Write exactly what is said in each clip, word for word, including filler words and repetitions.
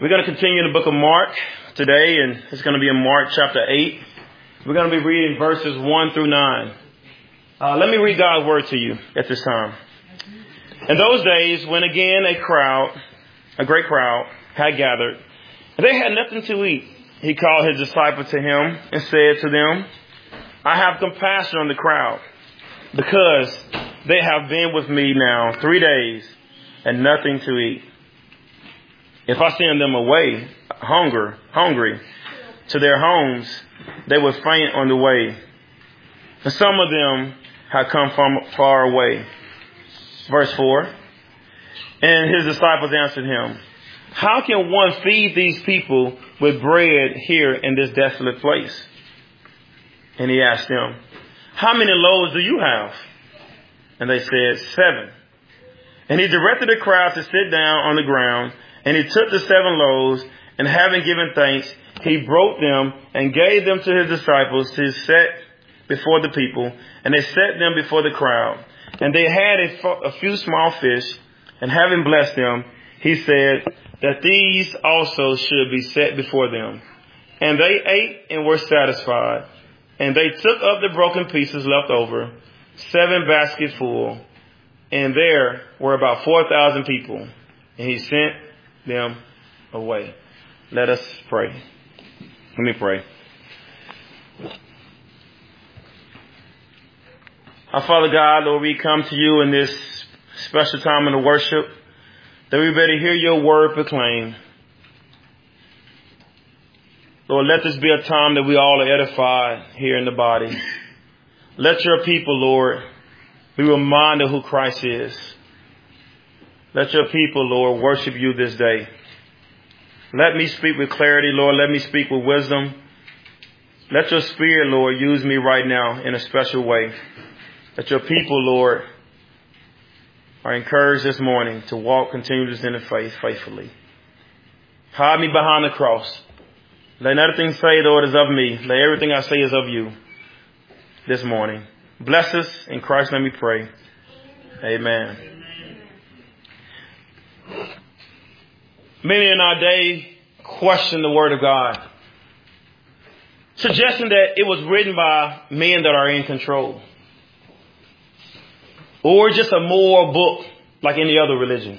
We're going to continue in the book of Mark today, and it's going to be in Mark chapter eight. We're going to be reading verses one through nine. Uh, let me read God's word to you at this time. In those days, when again a crowd, a great crowd, had gathered, and they had nothing to eat, he called his disciples to him and said to them, I have compassion on the crowd, because they have been with me now three days and nothing to eat. If I send them away, hunger, hungry, to their homes, they would faint on the way. And some of them had come from far away. Verse four. And his disciples answered him, how can one feed these people with bread here in this desolate place? And he asked them, how many loaves do you have? And they said, seven. And he directed the crowd to sit down on the ground. And he took the seven loaves, and having given thanks, he broke them and gave them to his disciples to set before the people. And they set them before the crowd. And they had a, a few small fish, and having blessed them, he said that these also should be set before them. And they ate and were satisfied. And they took up the broken pieces left over, seven baskets full. And there were about four thousand people. And he sent them away. Let us pray. Let me pray. Our Father God, Lord, we come to you in this special time in the worship, that we better hear your word proclaimed. Lord, let this be a time that we all are edified here in the body. Let your people, Lord, be reminded who Christ is. Let your people, Lord, worship you this day. Let me speak with clarity, Lord. Let me speak with wisdom. Let your spirit, Lord, use me right now in a special way. That your people, Lord, are encouraged this morning to walk continuously in the faith faithfully. Hide me behind the cross. Let nothing say, Lord, is of me. Let everything I say is of you this morning. Bless us. In Christ's name we pray. Amen. Many in our day question the word of God, suggesting that it was written by men that are in control, or just a moral book like any other religion.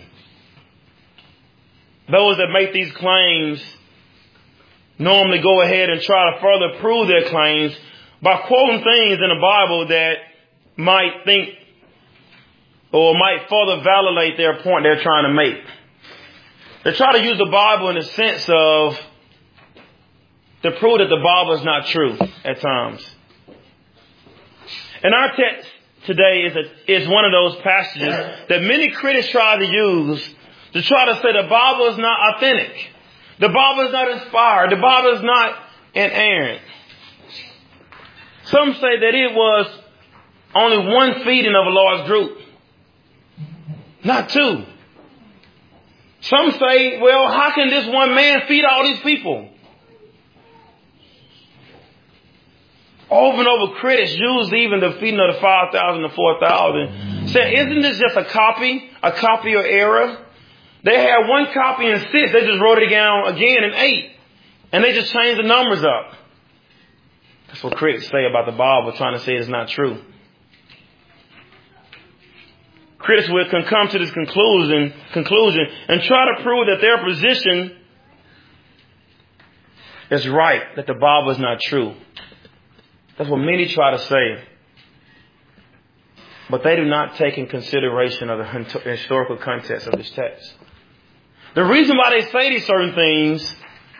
Those that make these claims normally go ahead and try to further prove their claims by quoting things in the Bible that might think or might further validate their point they're trying to make. They try to use the Bible in the sense of to prove that the Bible is not true at times. And our text today is a, is one of those passages that many critics try to use to try to say the Bible is not authentic. The Bible is not inspired. The Bible is not inerrant. Some say that it was only one feeding of a large group, not two. Some say, well, how can this one man feed all these people? Over and over, critics use even the feeding of the five thousand to four thousand. Say, isn't this just a copy, a copy or error? They had one copy and six. They just wrote it down again in eight. And they just changed the numbers up. That's what critics say about the Bible, trying to say it's not true. Critics will can come to this conclusion, conclusion and try to prove that their position is right, that the Bible is not true. That's what many try to say. But they do not take in consideration of the historical context of this text. The reason why they say these certain things,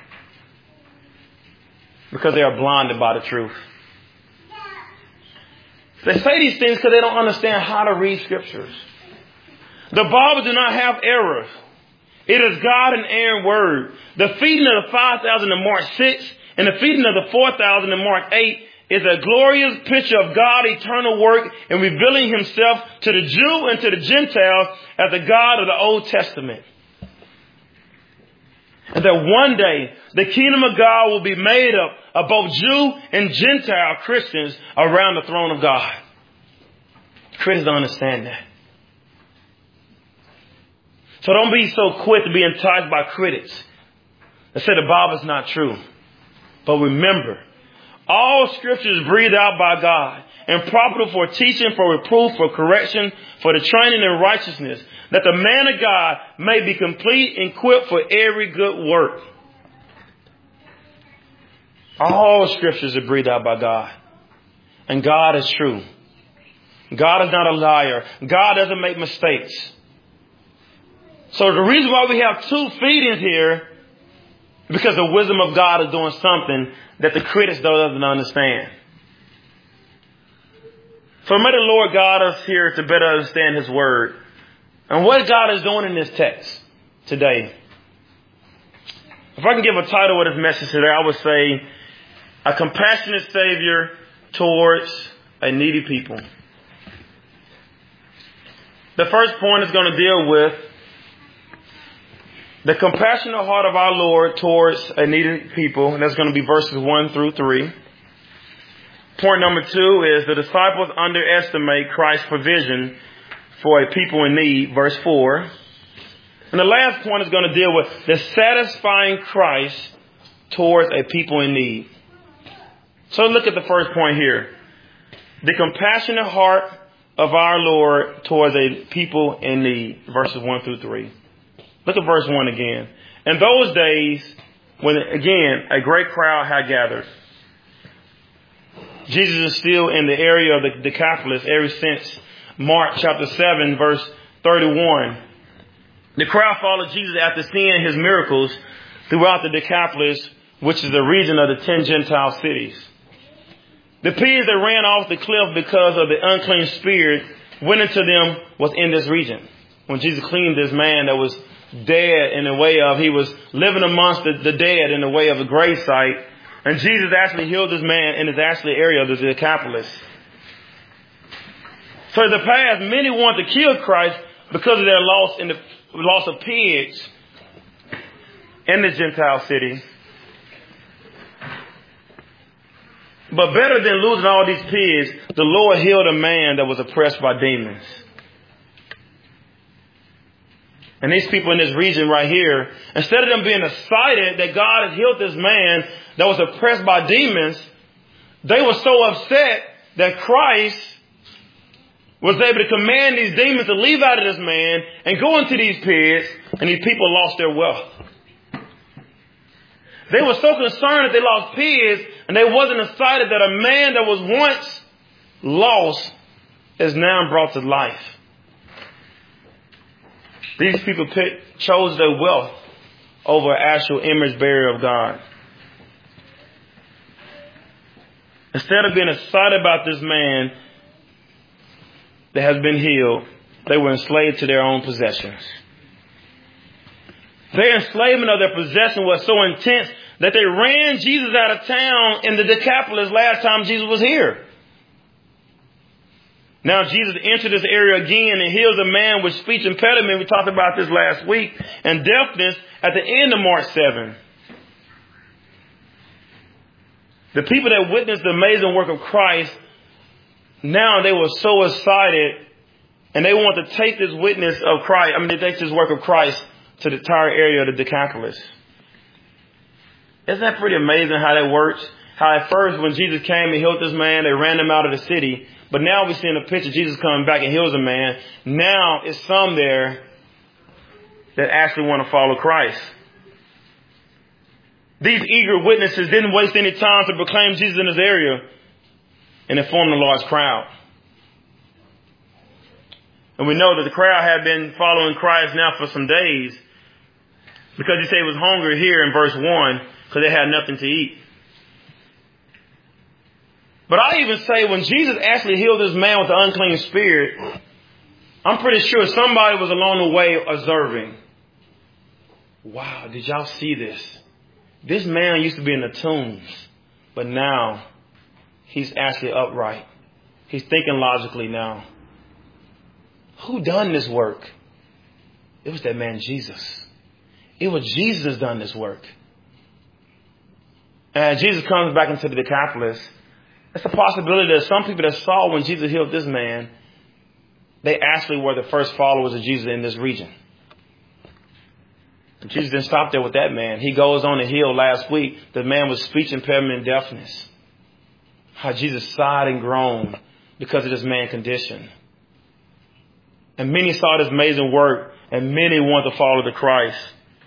because they are blinded by the truth. They say these things because they don't understand how to read scriptures. The Bible does not have errors. It is God and inerrant word. The feeding of the five thousand in Mark six and the feeding of the four thousand in Mark eight is a glorious picture of God's eternal work in revealing himself to the Jew and to the Gentile as the God of the Old Testament. And that one day the kingdom of God will be made up of both Jew and Gentile Christians around the throne of God. Critics don't understand that. So don't be so quick to be enticed by critics They say the Bible is not true. But remember, all scripture is breathed out by God and profitable for teaching, for reproof, for correction, for the training in righteousness, that the man of God may be complete and equipped for every good work. All scriptures are breathed out by God. And God is true. God is not a liar. God doesn't make mistakes. So the reason why we have two feedings here, because the wisdom of God is doing something that the critics don't understand. So may the Lord guide us here to better understand His word. And what God is doing in this text today. If I can give a title of this message today, I would say, a compassionate Savior towards a needy people. The first point is going to deal with the compassionate heart of our Lord towards a needy people. And that's going to be verses one through three. Point number two is the disciples underestimate Christ's provision for a people in need. Verse four. And the last point is going to deal with the satisfying Christ towards a people in need. So look at the first point here. The compassionate heart of our Lord towards a people in need. Verses one through three. Look at verse one again. In those days, when again a great crowd had gathered, Jesus is still in the area of the Decapolis ever since Mark chapter seven, verse thirty-one. The crowd followed Jesus after seeing his miracles throughout the Decapolis, which is the region of the ten Gentile cities. The pigs that ran off the cliff because of the unclean spirit went into them was in this region. When Jesus cleaned this man that was dead in the way of, he was living amongst the, the dead in the way of a grave site. And Jesus actually healed this man in his actually area of the Decapolis. So in the past, many wanted to kill Christ because of their loss in the loss of pigs in the Gentile city. But better than losing all these pigs, the Lord healed a man that was oppressed by demons. And these people in this region right here, instead of them being excited that God has healed this man that was oppressed by demons, they were so upset that Christ was able to command these demons to leave out of this man and go into these pigs, and these people lost their wealth. They were so concerned that they lost pigs, and they wasn't excited that a man that was once lost is now brought to life. These people picked, chose their wealth over actual image bearer of God. Instead of being excited about this man that has been healed, they were enslaved to their own possessions. Their enslavement of their possession was so intense that they ran Jesus out of town in the Decapolis last time Jesus was here. Now Jesus entered this area again and heals a man with speech impediment. We talked about this last week. And deafness at the end of Mark seven. The people that witnessed the amazing work of Christ, now they were so excited and they want to take this witness of Christ, I mean, they take this work of Christ to the entire area of the Decapolis. Isn't that pretty amazing how that works? How at first when Jesus came and healed this man, they ran him out of the city. But now we see in the picture Jesus coming back and heals a man. Now it's some there that actually want to follow Christ. These eager witnesses didn't waste any time to proclaim Jesus in this area and inform the large crowd. And we know that the crowd had been following Christ now for some days because he said he was hungry here in verse one because they had nothing to eat. But I even say when Jesus actually healed this man with the unclean spirit, I'm pretty sure somebody was along the way observing. Wow, did y'all see this? This man used to be in the tombs, but now he's actually upright. He's thinking logically now. Who done this work? It was that man Jesus. It was Jesus done this work. And Jesus comes back into the Decapolis. It's a possibility that some people that saw when Jesus healed this man, they actually were the first followers of Jesus in this region. Jesus didn't stop there with that man. He goes on and healed last week. The man was speech impairment and deafness. How Jesus sighed and groaned because of this man's condition. And many saw this amazing work, and many wanted to follow the Christ.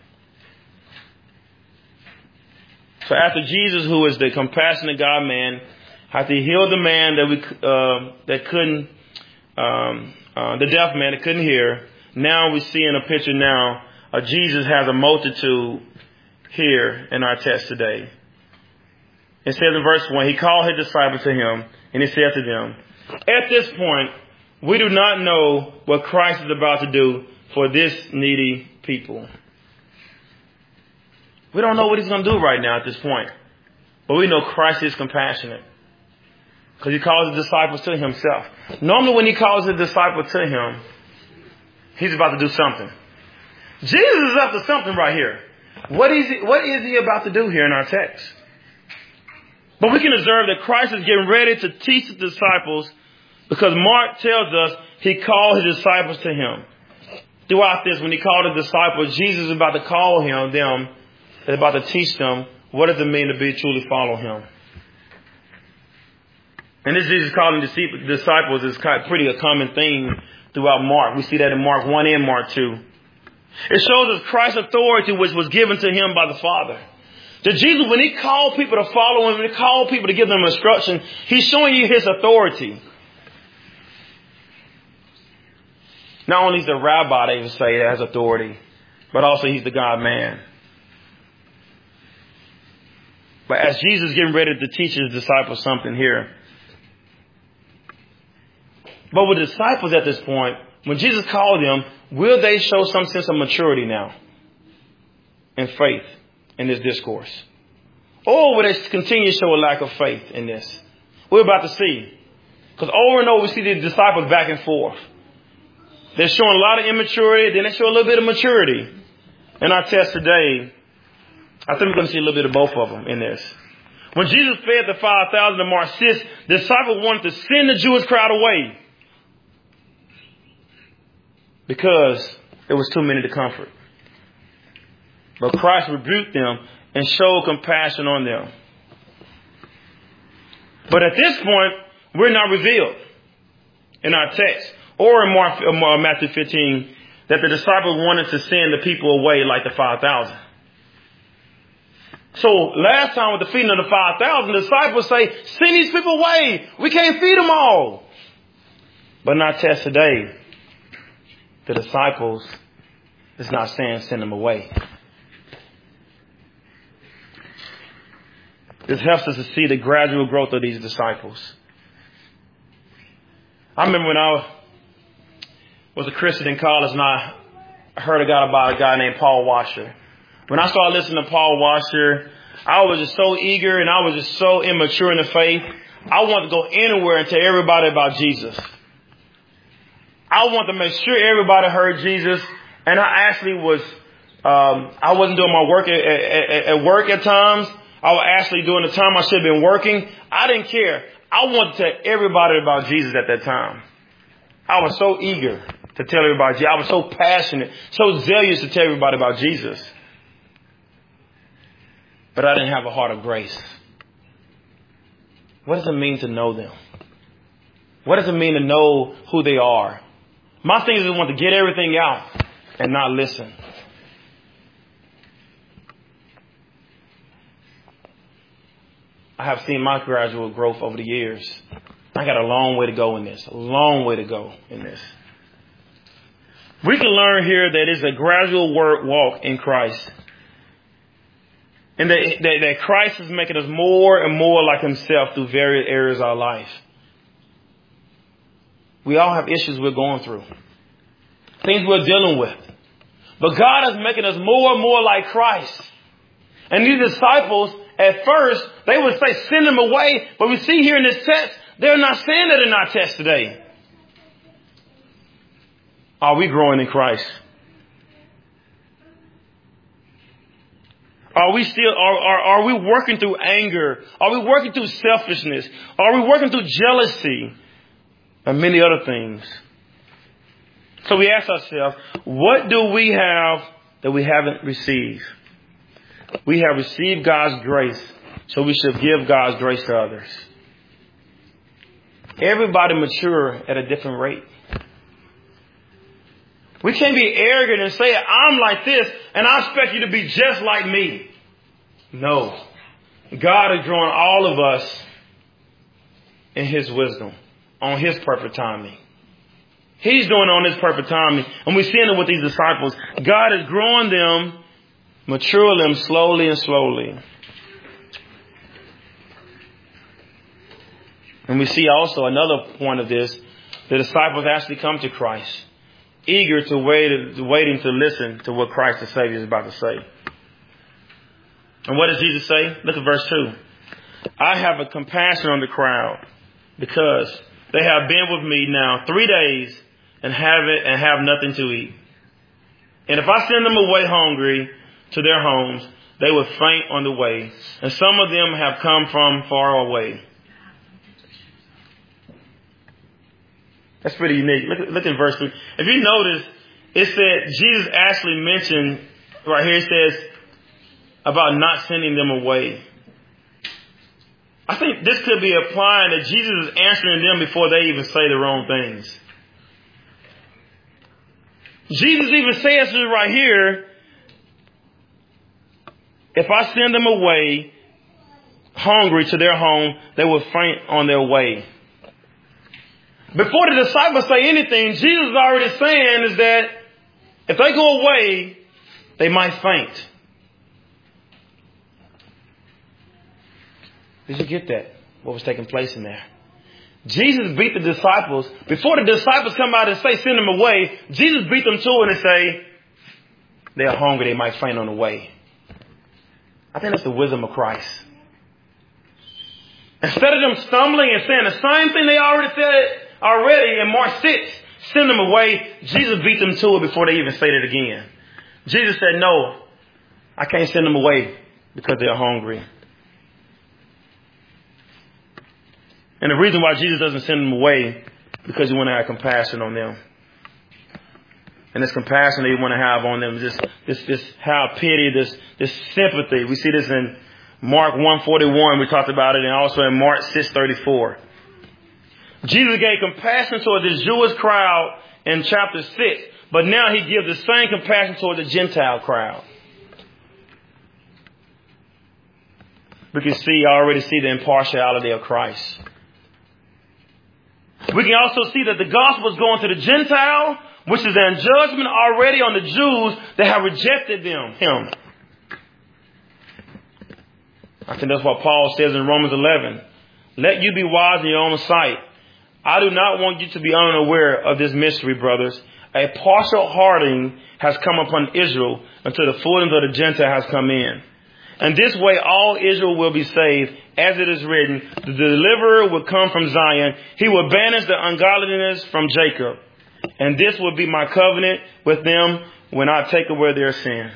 So after Jesus, who is the compassionate God man, after he healed the man that we uh, that couldn't, um, uh, the deaf man that couldn't hear, now we see in a picture now, uh, Jesus has a multitude here in our text today. It says in verse one, he called his disciples to him, and he said to them, at this point, we do not know what Christ is about to do for this needy people. We don't know what he's going to do right now at this point. But we know Christ is compassionate. Because he calls his disciples to himself. Normally when he calls his disciples to him, he's about to do something. Jesus is up to something right here. What is he, what is he about to do here in our text? But we can observe that Christ is getting ready to teach the disciples, because Mark tells us he called his disciples to him. Throughout this, when he called the disciples, Jesus is about to call him, them, is about to teach them what does it mean to be truly follow him. And this Jesus calling disciples is kind of pretty a common theme throughout Mark. We see that in Mark one and Mark two. It shows us Christ's authority which was given to him by the Father. That Jesus, when he called people to follow him, when he called people to give them instruction, he's showing you his authority. Not only is the rabbi, they would say, that has authority, but also he's the God man. But as Jesus is getting ready to teach his disciples something here. But with the disciples at this point, when Jesus called them, will they show some sense of maturity now and faith in this discourse? Or will they continue to show a lack of faith in this? We're about to see. Because over and over we see the disciples back and forth. They're showing a lot of immaturity, then they show a little bit of maturity. In our text today, I think we're going to see a little bit of both of them in this. When Jesus fed the five thousand in Mark six, the disciples wanted to send the Jewish crowd away because it was too many to comfort. But Christ rebuked them and showed compassion on them. But at this point, we're not revealed in our text or in Mark, uh, Matthew fifteen that the disciples wanted to send the people away like the five thousand. So last time with the feeding of the five thousand, the disciples say, send these people away. We can't feed them all. But in our text today, the disciples is not saying send them away. This helps us to see the gradual growth of these disciples. I remember when I was a Christian in college and I heard about a guy named Paul Washer. When I started listening to Paul Washer, I was just so eager and I was just so immature in the faith. I wanted to go anywhere and tell everybody about Jesus. I wanted to make sure everybody heard Jesus. And I actually was, um, I wasn't doing my work at, at, at work at times. I was actually doing the time I should have been working. I didn't care. I wanted to tell everybody about Jesus at that time. I was so eager to tell everybody Jesus. I was so passionate, so zealous to tell everybody about Jesus. But I didn't have a heart of grace. What does it mean to know them? What does it mean to know who they are? My thing is I want to get everything out and not listen. I have seen my gradual growth over the years. I got a long way to go in this. A long way to go in this. We can learn here that it's a gradual work walk in Christ. And that, that, that Christ is making us more and more like himself through various areas of our life. We all have issues we're going through. Things we're dealing with. But God is making us more and more like Christ. And these disciples, at first, they would say, send them away. But we see here in this text, they're not saying that in our text today. Are we growing in Christ? Are we still, are, are, are we working through anger? Are we working through selfishness? Are we working through jealousy? And many other things. So we ask ourselves, what do we have that we haven't received. We have received God's grace, so we should give God's grace to others. Everybody mature at a different rate. We can't be arrogant and say, I'm like this, and I expect you to be just like me. No. God is drawing all of us in His wisdom, on His perfect timing. He's doing it on His perfect timing. And we're seeing it with these disciples. God is growing them, maturing them slowly and slowly. And we see also another point of this. The disciples actually come to Christ, eager to wait, waiting to listen to what Christ the Savior is about to say. And what does Jesus say? Look at verse two. I have a compassion on the crowd because they have been with me now three days and have it and have nothing to eat. And if I send them away hungry to their homes, they will faint on the way. And some of them have come from far away. That's pretty unique. Look, look in verse three. If you notice, it said Jesus actually mentioned right here, it says about not sending them away. I think this could be applying that Jesus is answering them before they even say the wrong things. Jesus even says right here, if I send them away hungry to their home, they will faint on their way. Before the disciples say anything, Jesus is already saying is that if they go away, they might faint. Did you get that? What was taking place in there? Jesus beat the disciples. Before the disciples come out and say, send them away, Jesus beat them to it and say, they are hungry, they might faint on the way. I think that's the wisdom of Christ. Instead of them stumbling and saying the same thing they already said already in Mark six, send them away, Jesus beat them to it before they even said it again. Jesus said, no, I can't send them away because they're hungry. And the reason why Jesus doesn't send them away, because He want to have compassion on them. And this compassion that He want to have on them, this, this, this, have pity, this, this sympathy. We see this in Mark one forty-one. We talked about it, and also in Mark six thirty-four. Jesus gave compassion toward the Jewish crowd in chapter six, but now He gives the same compassion toward the Gentile crowd. We can see, already see the impartiality of Christ. We can also see that the gospel is going to the Gentile, which is in judgment already on the Jews that have rejected them, Him. I think that's what Paul says in Romans eleven. Let you be wise in your own sight. I do not want you to be unaware of this mystery, brothers. A partial hardening has come upon Israel until the fullness of the Gentile has come in. And this way all Israel will be saved, as it is written, the deliverer will come from Zion. He will banish the ungodliness from Jacob. And this will be my covenant with them when I take away their sins.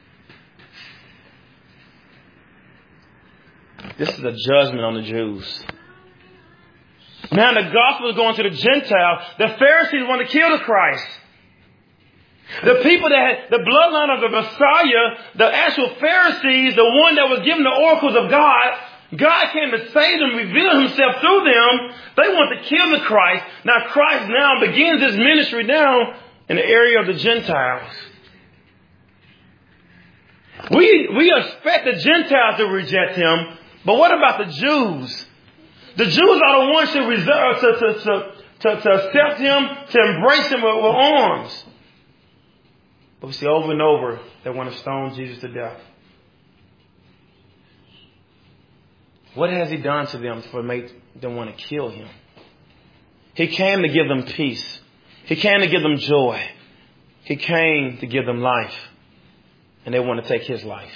This is a judgment on the Jews. Now the gospel is going to the Gentile. The Pharisees want to kill the Christ. The people that had the bloodline of the Messiah, the actual Pharisees, the one that was given the oracles of God, God came to save them, reveal Himself through them. They want to kill the Christ. Now Christ now begins His ministry now in the area of the Gentiles. We, we expect the Gentiles to reject Him, but what about the Jews? The Jews are the ones who reserve to, to, to, to, to accept Him, to embrace Him with, with arms. But we see over and over they want to stone Jesus to death. What has He done to them to make them want to kill Him? He came to give them peace. He came to give them joy. He came to give them life. And they want to take His life.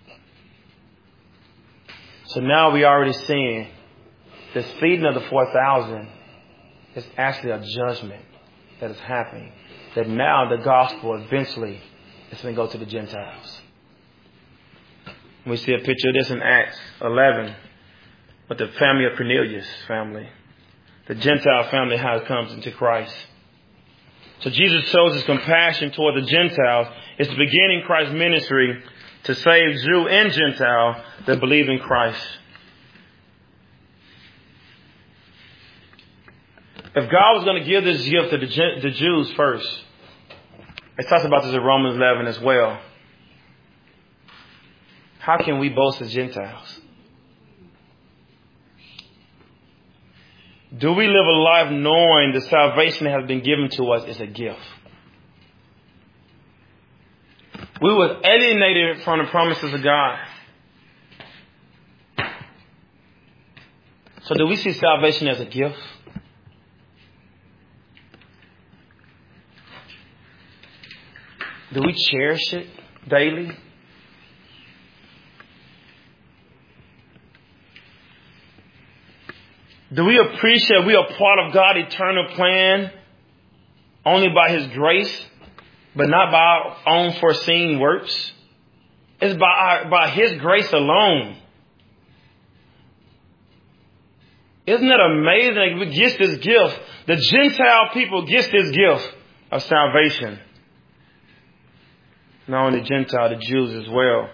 So now we already seeing this feeding of the four thousand is actually a judgment that is happening. That now the gospel eventually is going to go to the Gentiles. We see a picture of this in Acts eleven with the family of Cornelius family. The Gentile family, how it comes into Christ. So Jesus shows his compassion toward the Gentiles. It's the beginning of Christ's ministry to save Jew and Gentile that believe in Christ. If God was going to give this gift to the, the Jews first, it talks about this in Romans eleven as well. How can we boast as Gentiles? Do we live a life knowing the salvation that has been given to us is a gift? We were alienated from the promises of God. So do we see salvation as a gift? Do we cherish it daily? Do we appreciate we are part of God's eternal plan only by His grace, but not by our own foreseen works? It's by our, by His grace alone. Isn't it amazing that we get this gift? The Gentile people get this gift of salvation. Not only the Gentile, the Jews as well.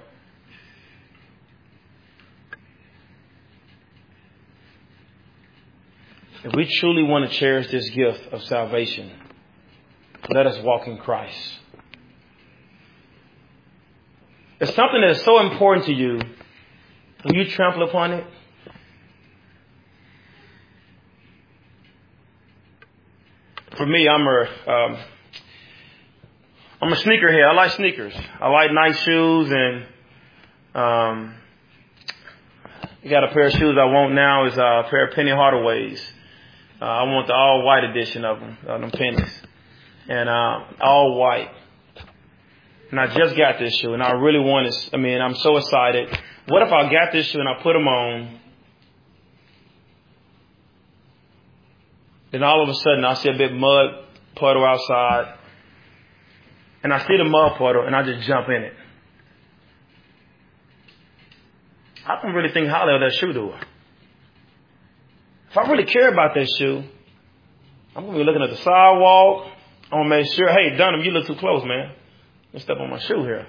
If we truly want to cherish this gift of salvation, let us walk in Christ. If something that is so important to you, will you trample upon it? For me, I'm a, um, I'm a sneakerhead. I like sneakers. I like nice shoes, and um, I got a pair of shoes I want now is a pair of Penny Hardaways. Uh, I want the all white edition of them, uh, them pennies, and uh, all white. And I just got this shoe, and I really want it. I mean, I'm so excited. What if I got this shoe and I put them on, then all of a sudden I see a big mud puddle outside, and I see the mud puddle, and I just jump in it. I don't really think highly of that shoe, do I? If I really care about that shoe, I'm going to be looking at the sidewalk. I'm going to make sure, hey, Dunham, you look too close, man. You step on my shoe here.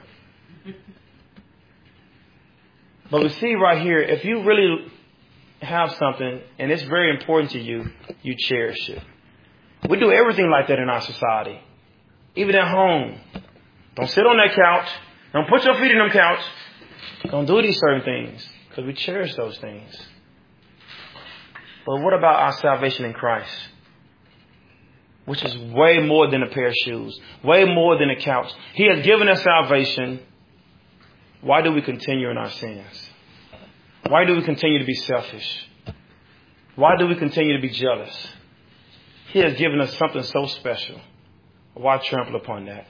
But we see right here, if you really have something and it's very important to you, you cherish it. We do everything like that in our society. Even at home. Don't sit on that couch. Don't put your feet in them couch. Don't do these certain things because we cherish those things. But what about our salvation in Christ? Which is way more than a pair of shoes. Way more than a couch. He has given us salvation. Why do we continue in our sins? Why do we continue to be selfish? Why do we continue to be jealous? He has given us something so special. Why trample upon that?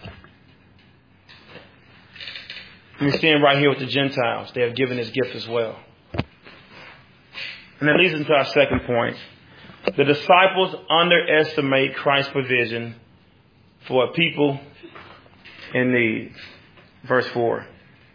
We see him right here with the Gentiles. They have given his gift as well. And that leads into our second point. The disciples underestimate Christ's provision for a people in need. Verse four.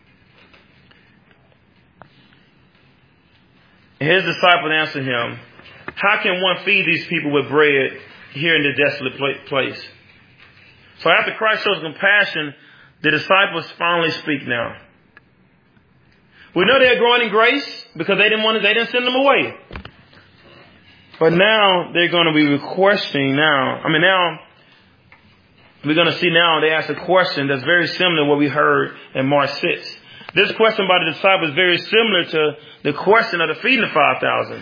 And his disciples answered him, how can one feed these people with bread here in the desolate place? So after Christ shows compassion, the disciples finally speak now. We know they're growing in grace because they didn't want to, they didn't send them away. But now they're going to be requesting now. I mean, now we're going to see now they ask a question that's very similar to what we heard in Mark six. This question by the disciples is very similar to the question of the feeding of five thousand.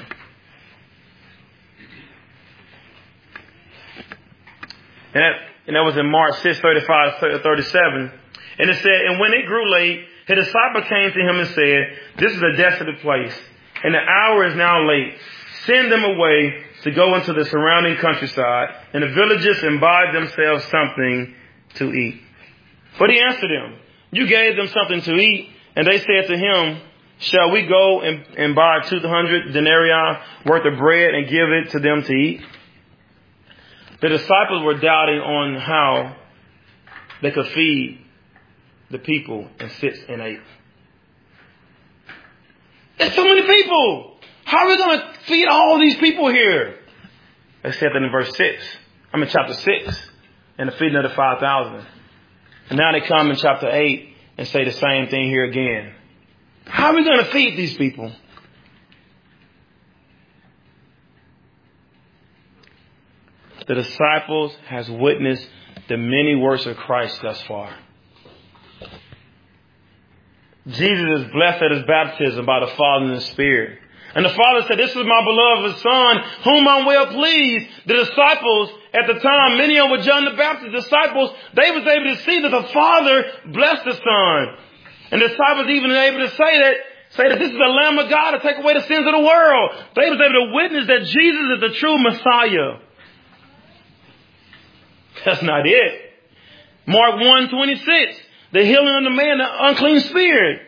And that, and that was in Mark six, thirty-five, thirty-seven. And it said, and when it grew late, his disciple came to him and said, this is a desolate place, and the hour is now late. Send them away to go into the surrounding countryside and the villages and buy themselves something to eat. But he answered them, you gave them something to eat. And they said to him, shall we go and, and buy two hundred denarii worth of bread and give it to them to eat? The disciples were doubting on how they could feed the people in six and eight. There's so many people. How are we going to feed all these people here? They said that in verse six. I mean chapter six. and the feeding of the five thousand. And now they come in chapter eight and say the same thing here again. How are we going to feed these people? The disciples has witnessed the many works of Christ thus far. Jesus is blessed at his baptism by the Father and the Spirit. And the Father said, this is my beloved Son, whom I'm well pleased. The disciples at the time, many of them were John the Baptist's disciples, they was able to see that the Father blessed the Son. And the disciples even able to say that, say that this is the Lamb of God to take away the sins of the world. They was able to witness that Jesus is the true Messiah. That's not it. Mark one twenty-six, the healing of the man, the unclean spirit.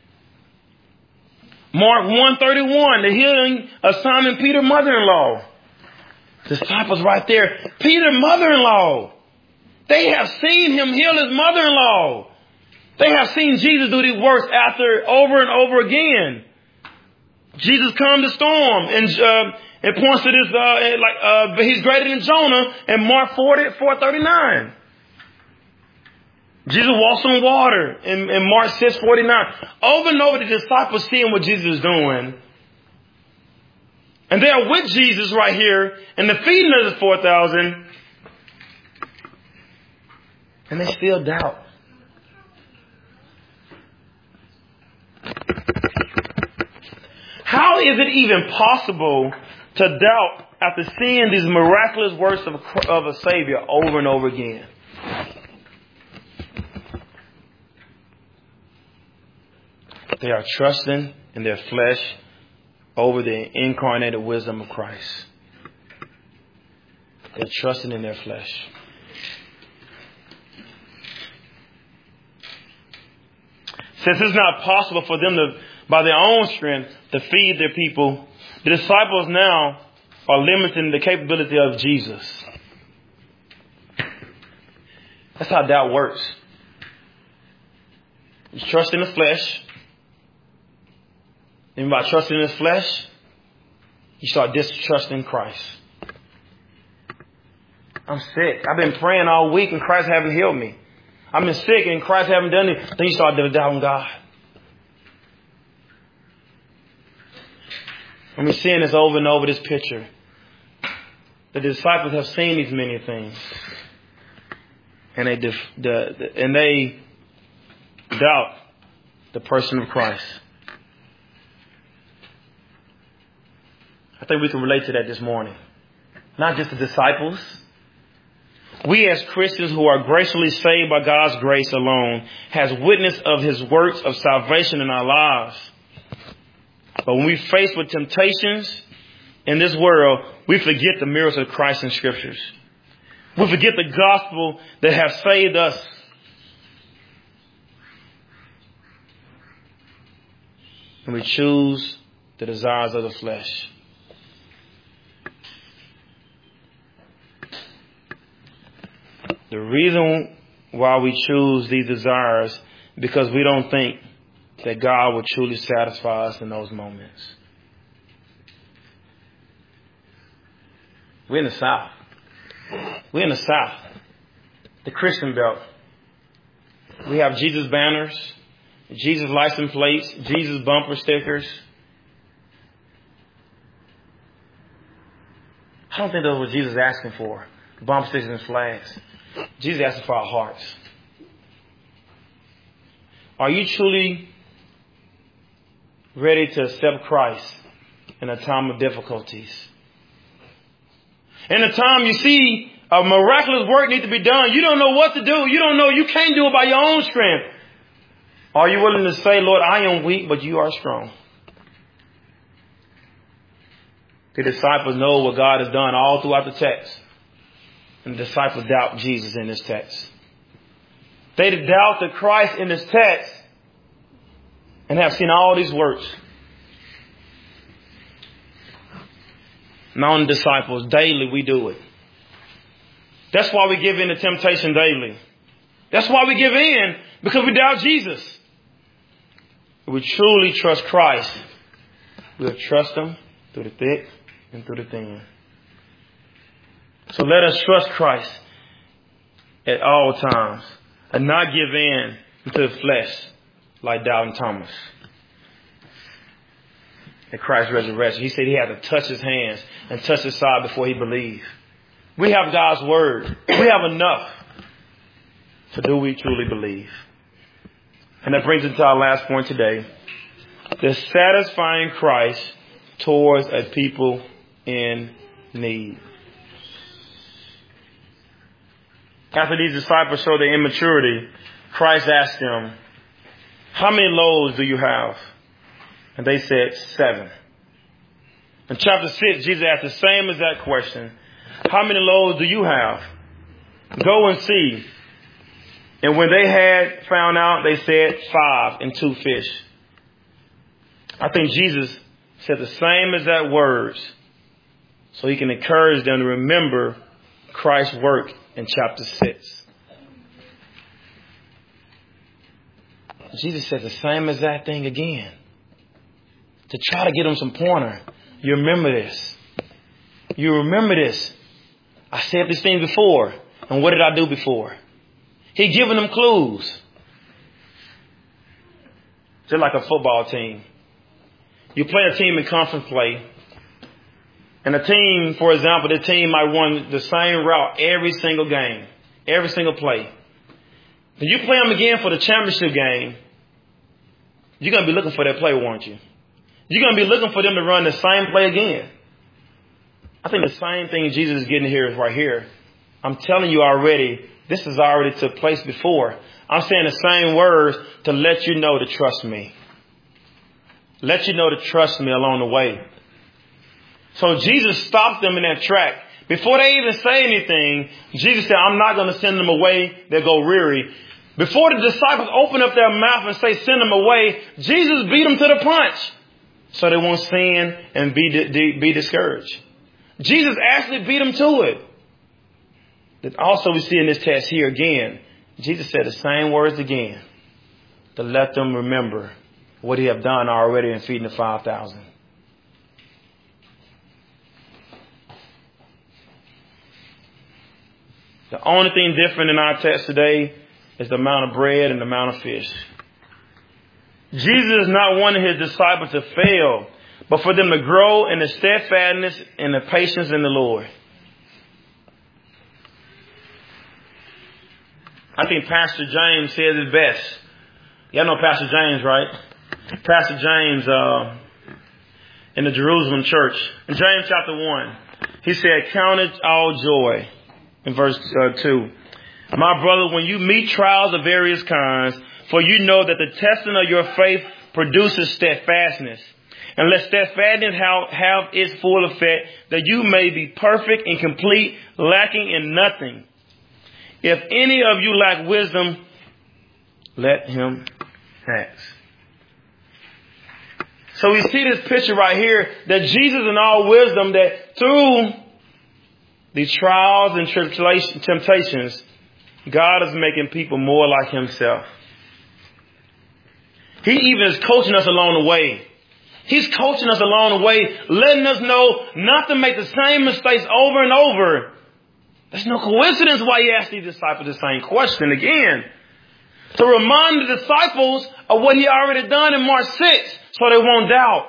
Mark one thirty-one, the healing of Simon Peter's mother-in-law. Disciples right there. Peter's mother-in-law. They have seen him heal his mother-in-law. They have seen Jesus do these works after over and over again. Jesus calmed the storm, and uh, it points to this, uh, like uh, he's greater than Jonah in Mark forty, four thirty-nine. Jesus walks on water in, in Mark six forty-nine. Over and over, the disciples seeing what Jesus is doing. And they are with Jesus right here in the feeding of the four thousand. And they still doubt. How is it even possible to doubt after seeing these miraculous works of, of a Savior over and over again? They are trusting in their flesh over the incarnated wisdom of Christ. They're trusting in their flesh. Since it's not possible for them to, by their own strength, to feed their people, the disciples now are limiting the capability of Jesus. That's how doubt works. You trust in the flesh. And by trusting in his flesh, you start distrusting Christ. I'm sick. I've been praying all week and Christ haven't healed me. I've been sick and Christ haven't done it. Then you start doubting God. And we're seeing this over and over, this picture. The disciples have seen these many things. And they, def- the, the, and they doubt the person of Christ. I think we can relate to that this morning. Not just the disciples. We as Christians who are graciously saved by God's grace alone has witness of his works of salvation in our lives. But when we face with temptations in this world, we forget the miracles of Christ in scriptures. We forget the gospel that has saved us. And we choose the desires of the flesh. The reason why we choose these desires because we don't think that God will truly satisfy us in those moments. We're in the South. We're in the South. The Christian belt. We have Jesus banners, Jesus license plates, Jesus bumper stickers. I don't think that's what Jesus is asking for. Bumper stickers and flags. Jesus is asking for our hearts. Are you truly ready to accept Christ in a time of difficulties? In a time you see a miraculous work need to be done. You don't know what to do. You don't know. You can't do it by your own strength. Are you willing to say, Lord, I am weak, but you are strong? The disciples know what God has done all throughout the text. And the disciples doubt Jesus in this text. They doubt the Christ in this text and have seen all these works. Non disciples, daily we do it. That's why we give in to temptation daily. That's why we give in, because we doubt Jesus. If we truly trust Christ, we'll trust him through the thick and through the thin. So let us trust Christ at all times, and not give in to the flesh like doubting Thomas. At Christ's resurrection, he said he had to touch his hands and touch his side before he believed. We have God's word. We have enough. So do we truly believe? And that brings us to our last point today. The satisfying Christ towards a people in need. After these disciples showed their immaturity, Christ asked them, how many loaves do you have? And they said, seven. In chapter six, Jesus asked the same exact question. How many loaves do you have? Go and see. And when they had found out, they said five and two fish. I think Jesus said the same exact words so he can encourage them to remember Christ's work in chapter six. Jesus said the same exact thing again to try to get them some pointer. You remember this. You remember this. I said this thing before. And what did I do before? He giving them clues. Just like a football team. You play a team in conference play. And a team, for example, the team might run the same route every single game. Every single play. Then you play them again for the championship game. You're going to be looking for that play, won't you? You're going to be looking for them to run the same play again. I think the same thing Jesus is getting here is right here. I'm telling you already, this has already took place before. I'm saying the same words to let you know to trust me. Let you know to trust me along the way. So Jesus stopped them in that track. Before they even say anything, Jesus said, I'm not going to send them away. They'll go weary. Before the disciples open up their mouth and say, send them away, Jesus beat them to the punch so they won't sin and be, be discouraged. Jesus actually beat them to it. That also we see in this text here again, Jesus said the same words again to let them remember what he have done already in feeding the five thousand. The only thing different in our text today is the amount of bread and the amount of fish. Jesus is not wanting his disciples to fail, but for them to grow in the steadfastness and the patience in the Lord. I think Pastor James says it best. Y'all know Pastor James, right? Pastor James uh, in the Jerusalem church. In James chapter one, he said, count it all joy. In verse uh, two. My brother, when you meet trials of various kinds, for you know that the testing of your faith produces steadfastness. And let steadfastness have, have its full effect, that you may be perfect and complete, lacking in nothing. If any of you lack wisdom, let him ask. So we see this picture right here that Jesus in all wisdom, that through these trials and temptations, God is making people more like himself. He even is coaching us along the way. He's coaching us along the way, letting us know not to make the same mistakes over and over. There's no coincidence why he asked these disciples the same question again. To remind the disciples of what he already done in Mark six, so they won't doubt.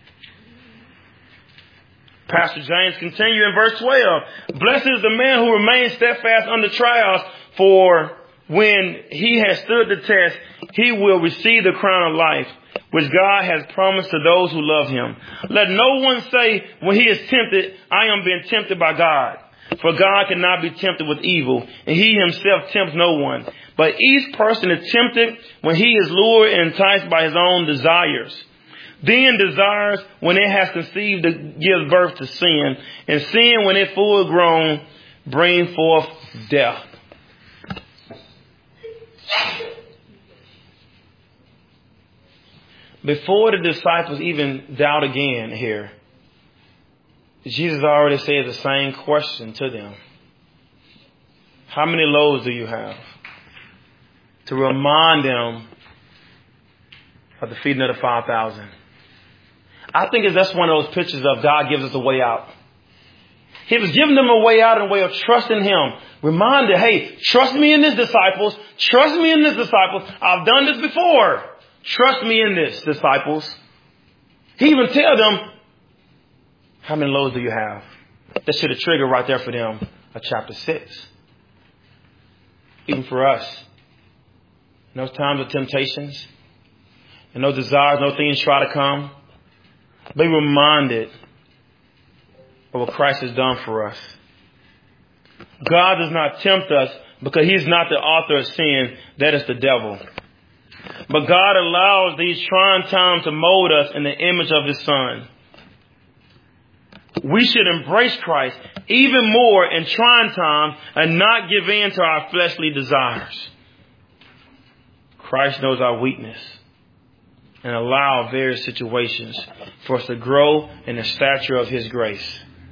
Pastor James continued in verse twelve. Blessed is the man who remains steadfast under trials, for when he has stood the test, he will receive the crown of life, which God has promised to those who love him. Let no one say when he is tempted, I am being tempted by God. For God cannot be tempted with evil, and he himself tempts no one. But each person is tempted when he is lured and enticed by his own desires. Then desires, when it has conceived, gives birth to sin. And sin, when it full grown, brings forth death. Before the disciples even doubt again here, Jesus already said the same question to them. How many loaves do you have? To remind them of the feeding of the five thousand. I think that's one of those pictures of God gives us a way out. He was giving them a way out and a way of trusting him. Reminded, hey, trust me in this, disciples. Trust me in this, disciples. I've done this before. Trust me in this, disciples. He even tell them, how many loaves do you have? That should have triggered right there for them a chapter six. Even for us. In those times of temptations, and no desires, no things try to come, be reminded of what Christ has done for us. God does not tempt us because he's not the author of sin. That is the devil. But God allows these trying times to mold us in the image of his Son. We should embrace Christ even more in trying times and not give in to our fleshly desires. Christ knows our weakness and allow various situations for us to grow in the stature of his grace.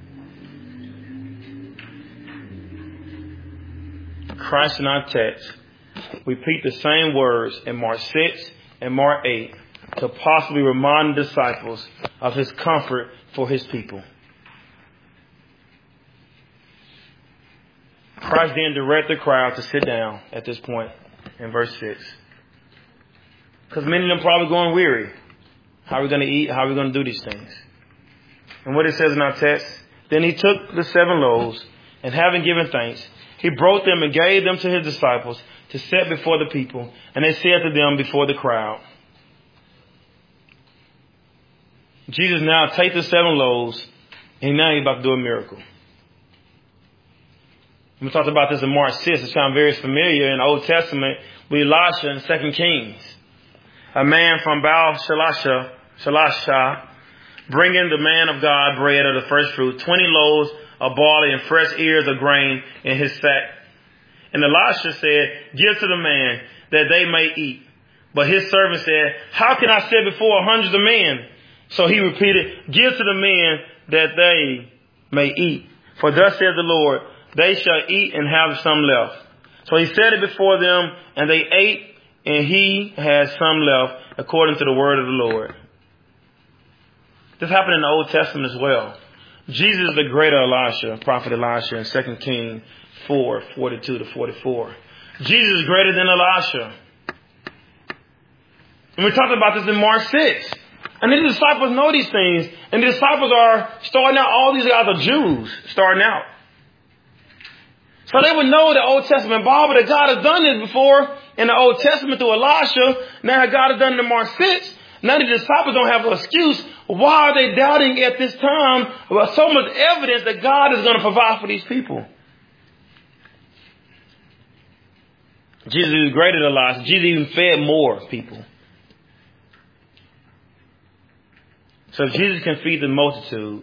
Christ in our text repeat the same words in Mark six and Mark eight to possibly remind the disciples of his comfort for his people. Christ then directed the crowd to sit down at this point in verse six. Because many of them probably going weary. How are we going to eat? How are we going to do these things? And what it says in our text, then he took the seven loaves and having given thanks, he broke them and gave them to his disciples to set before the people. And they said to them before the crowd. Jesus now takes the seven loaves and now he's about to do a miracle. We talked about this in Mark six. It's found very familiar in the Old Testament with Elisha in Second Kings. A man from Baal Shalasha, Shalasha, bringing the man of God bread of the first fruit, twenty loaves of barley and fresh ears of grain in his sack. And Elisha said, give to the man that they may eat. But his servant said, how can I set before hundreds of men? So he repeated, give to the men that they may eat. For thus says the Lord, they shall eat and have some left. So he set it before them, and they ate, and he had some left, according to the word of the Lord. This happened in the Old Testament as well. Jesus is the greater Elisha, prophet Elisha, in Second Kings four, forty-two to forty-four. Jesus is greater than Elisha. And we talked about this in Mark six. And the disciples know these things. And the disciples are starting out, all these guys are Jews starting out. So they would know the Old Testament Bible that God has done this before in the Old Testament through Elisha. Now God has done it in Mark six. Now the disciples don't have an excuse. Why are they doubting at this time about so much evidence that God is going to provide for these people? Jesus is greater than Elisha. Jesus even fed more people. So if Jesus can feed the multitude,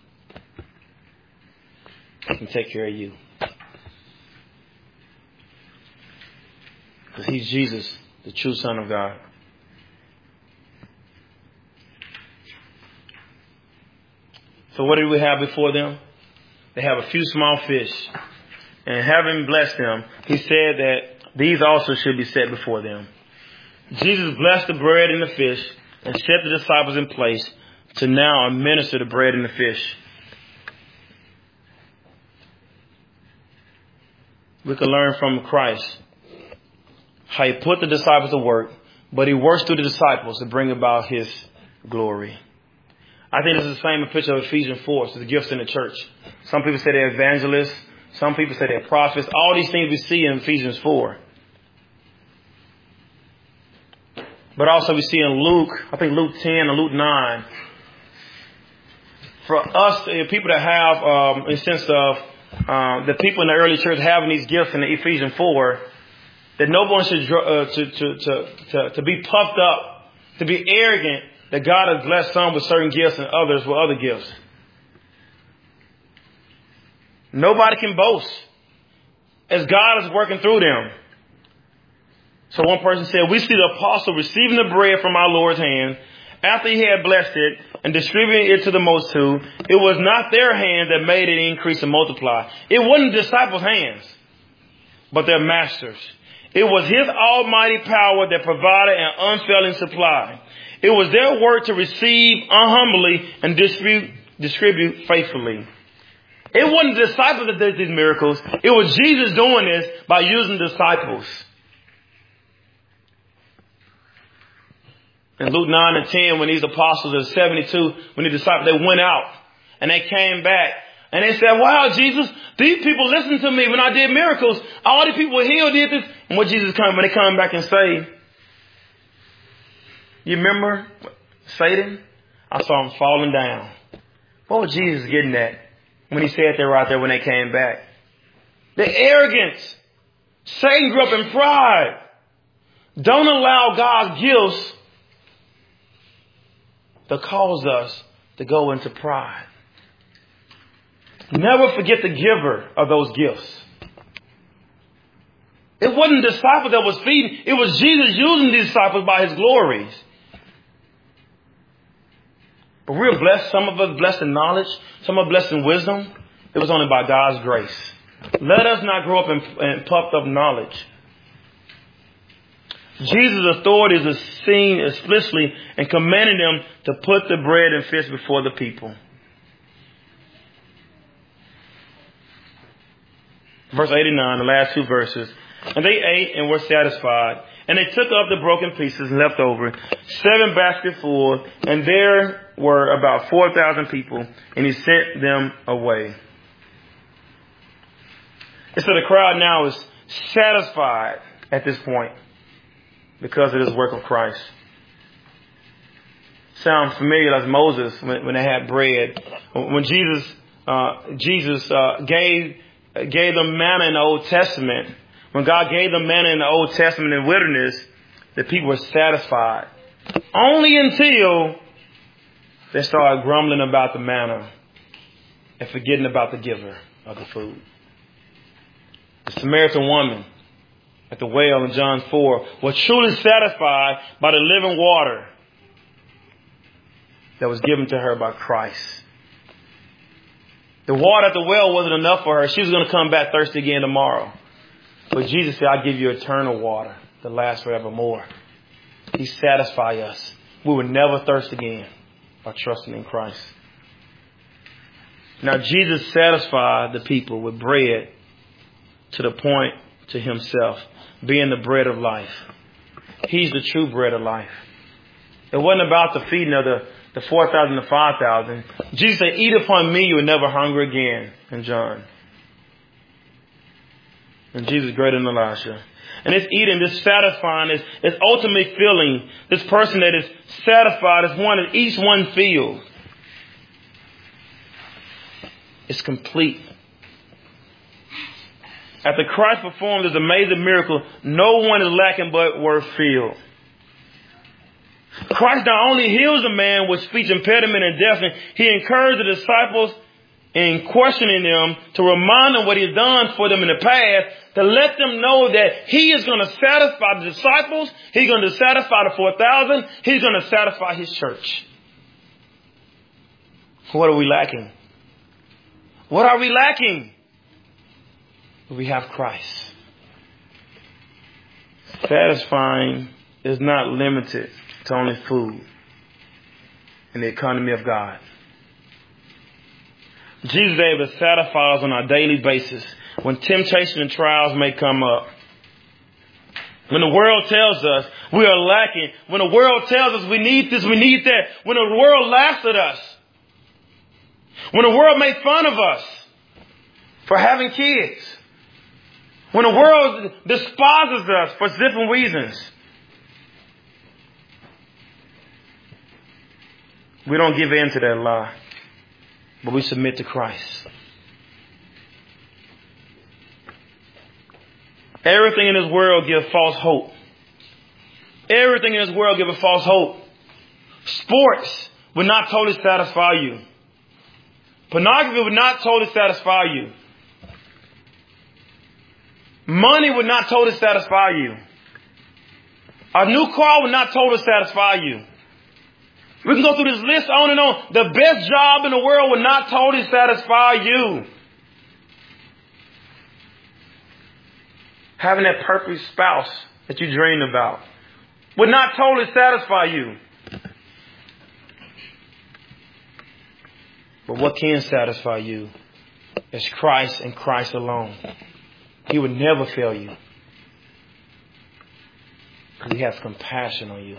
he can take care of you. Because he's Jesus, the true Son of God. So what do we have before them? They have a few small fish. And having blessed them, he said that these also should be set before them. Jesus blessed the bread and the fish and set the disciples in place to now administer the bread and the fish. We can learn from Christ how he put the disciples to work, but he works through the disciples to bring about his glory. I think this is the same picture of Ephesians four. So the gifts in the church. Some people say they're evangelists. Some people say they're prophets. All these things we see in Ephesians four. But also we see in Luke, I think Luke ten and Luke nine. For us, the people that have, um, in the sense of um, the people in the early church having these gifts in the Ephesians four, that no one should uh, to, to, to, to, to be puffed up, to be arrogant, that God has blessed some with certain gifts and others with other gifts. Nobody can boast as God is working through them. So one person said, we see the apostle receiving the bread from our Lord's hand. After he had blessed it and distributed it to the multitude, it was not their hands that made it increase and multiply. It wasn't the disciples' hands, but their masters. It was his almighty power that provided an unfailing supply. It was their work to receive unhumbly and distribute, distribute faithfully. It wasn't the disciples that did these miracles. It was Jesus doing this by using disciples. In Luke nine and ten, when these apostles, the seventy-two, when the disciples, they went out and they came back and they said, wow, Jesus, these people listened to me when I did miracles. All these people were healed, did this. And what Jesus come, when they come back and say, you remember Satan? I saw him falling down. What was Jesus getting at when he said they were out there when they came back? The arrogance. Satan grew up in pride. Don't allow God's gifts to cause us to go into pride. Never forget the giver of those gifts. It wasn't the disciples that was feeding. It was Jesus using these disciples by his glories. But we're blessed. Some of us blessed in knowledge. Some are blessed in wisdom. It was only by God's grace. Let us not grow up in, in puffed up knowledge. Jesus' authority is seen explicitly in commanding them to put the bread and fish before the people. Verse eighty-nine, the last two verses. And they ate and were satisfied. And they took up the broken pieces and left over seven baskets full. And there were about four thousand people. And he sent them away. And so the crowd now is satisfied at this point because of this work of Christ. Sound familiar as Moses when, when they had bread. When Jesus uh, Jesus uh, gave gave them manna in the Old Testament. When God gave them manna in the Old Testament in the wilderness, the people were satisfied. Only until they started grumbling about the manna and forgetting about the giver of the food. The Samaritan woman at the well in John four was truly satisfied by the living water that was given to her by Christ. The water at the well wasn't enough for her. She was going to come back thirsty again tomorrow. But Jesus said, I give you eternal water that lasts forevermore. He satisfies us. We will never thirst again by trusting in Christ. Now, Jesus satisfied the people with bread to the point to himself, being the bread of life. He's the true bread of life. It wasn't about the feeding of the, the four thousand to five thousand. Jesus said, eat upon me, you will never hunger again, in John. And Jesus greater than Elisha. And this eating, this satisfying, this, this ultimate feeling, this person that is satisfied is one that each one feels. It's complete. After Christ performed this amazing miracle, no one is lacking but were filled. Christ not only heals a man with speech impediment and deafness, he encouraged the disciples in questioning them to remind them what he's done for them in the past, to let them know that he is going to satisfy the disciples, he's going to satisfy the four thousand, he's going to satisfy his church. What are we lacking? What are we lacking? We have Christ. Satisfying is not limited to only food in the economy of God. Jesus is able to satisfy us on a daily basis when temptation and trials may come up. When the world tells us we are lacking. When the world tells us we need this, we need that. When the world laughs at us. When the world makes fun of us for having kids. When the world despises us for different reasons. We don't give in to that lie. But we submit to Christ. Everything in this world gives false hope. Everything in this world gives a false hope. Sports will not totally satisfy you. Pornography will not totally satisfy you. Money would not totally satisfy you. A new car would not totally satisfy you. We can go through this list on and on. The best job in the world will not totally satisfy you. Having that perfect spouse that you dreamed about would not totally satisfy you. But what can satisfy you is Christ and Christ alone. He would never fail you. Because He has compassion on you.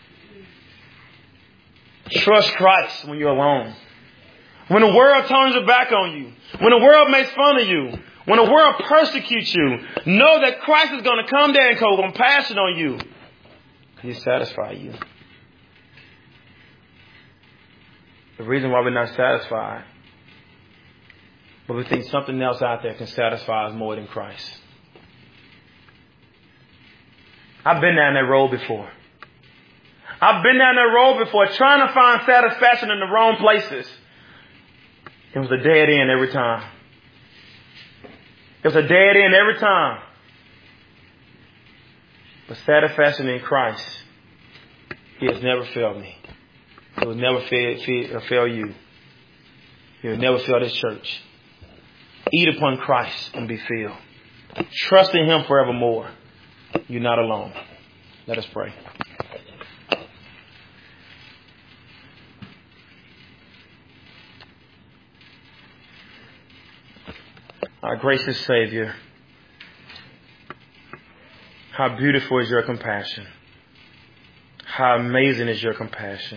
Trust Christ when you're alone. When the world turns their back on you. When the world makes fun of you. When the world persecutes you. Know that Christ is going to come there and show compassion on you. He satisfy you. The reason why we're not satisfied, but we think something else out there can satisfy us more than Christ. I've been down that road before. I've been down that road before trying to find satisfaction in the wrong places. It was a dead end every time. It was a dead end every time. But satisfaction in Christ, He has never failed me. He will never fail, fail, fail you. He will never fail this church. Eat upon Christ and be filled. Trust in Him forevermore. You're not alone. Let us pray. Our gracious Savior, how beautiful is your compassion. How amazing is your compassion.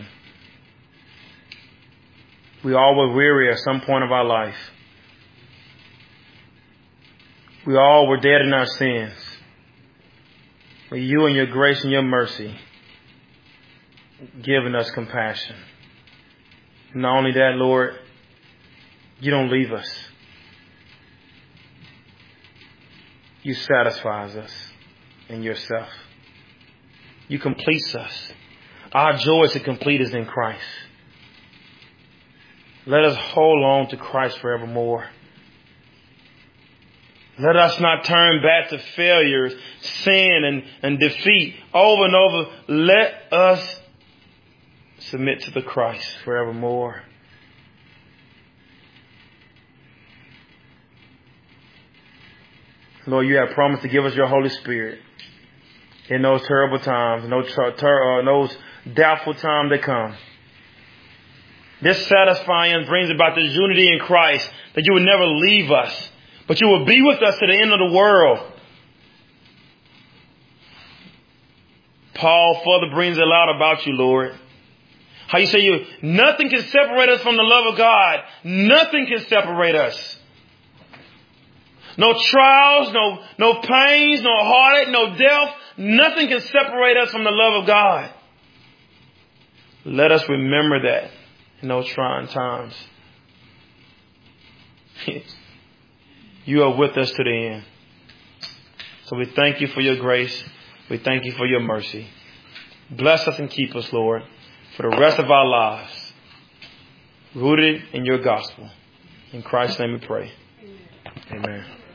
We all were weary at some point of our life. We all were dead in our sins. But you and your grace and your mercy giving us compassion. Not only that, Lord, you don't leave us. You satisfy us in yourself. You complete us. Our joy is to complete us in Christ. Let us hold on to Christ forevermore. Let us not turn back to failures, sin, and, and defeat over and over. Let us submit to the Christ forevermore. Lord, you have promised to give us your Holy Spirit in those terrible times, in those, ter- uh, those doubtful times that come. This satisfying brings about this unity in Christ, that you will never leave us, but you will be with us to the end of the world. Paul further brings it out about you, Lord. How you say you, nothing can separate us from the love of God. Nothing can separate us. No trials, no, no pains, no heartache, no death. Nothing can separate us from the love of God. Let us remember that in those trying times. You are with us to the end. So we thank you for your grace. We thank you for your mercy. Bless us and keep us, Lord, for the rest of our lives, rooted in your gospel. In Christ's name we pray. Amen.